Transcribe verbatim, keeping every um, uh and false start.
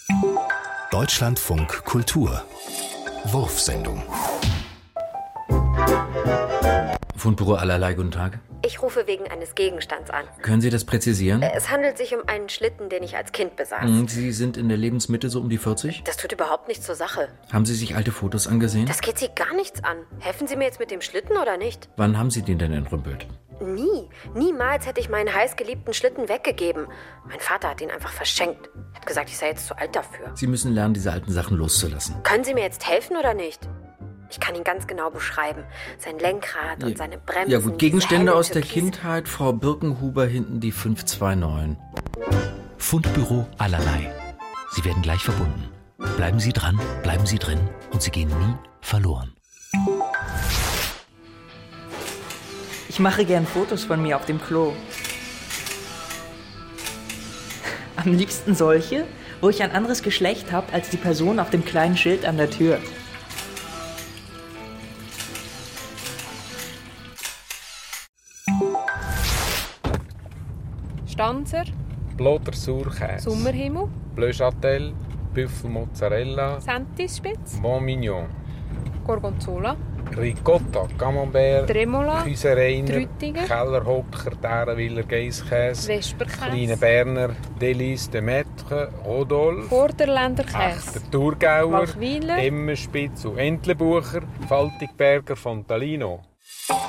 Deutschlandfunk Kultur Wurfsendung. Fundbüro Allerlei, guten Tag. Ich rufe wegen eines Gegenstands an. Können Sie das präzisieren? Es handelt sich um einen Schlitten, den ich als Kind besaß. Sie sind in der Lebensmitte so um die vierzig? Das tut überhaupt nichts zur Sache. Haben Sie sich alte Fotos angesehen? Das geht Sie gar nichts an. Helfen Sie mir jetzt mit dem Schlitten oder nicht? Wann haben Sie den denn entrümpelt? Nie. Niemals hätte ich meinen heißgeliebten Schlitten weggegeben. Mein Vater hat ihn einfach verschenkt. Er hat gesagt, ich sei jetzt zu alt dafür. Sie müssen lernen, diese alten Sachen loszulassen. Können Sie mir jetzt helfen oder nicht? Ich kann ihn ganz genau beschreiben. Sein Lenkrad und Ja. seine Bremsen. Ja gut, Gegenstände diese aus der Türkis- Kindheit. Frau Birkenhuber hinten die fünf zwei neun. Fundbüro Allerlei. Sie werden gleich verbunden. Bleiben Sie dran, bleiben Sie drin und Sie gehen nie verloren. Ich mache gern Fotos von mir auf dem Klo. Am liebsten solche, wo ich ein anderes Geschlecht habe als die Person auf dem kleinen Schild an der Tür. Stanzer, Bloder Sauerkäse, Sommerhimmel, Bleuchâtel, Büffelmozzarella, Sentisspitz, Bon Mignon, Gorgonzola, Ricotta, Camembert, Tremola, Küsereiner, Trüttinger, Kellerhocker, Därenwiller Geisskäse, Kleine Vesperkäse, Berner, Délice de Maître, Rodolphe, Vorderländer Käse, Echter Thurgauer, Walchwiler, Emmenspitz und Entlebucher, Faltigberger Fontalino.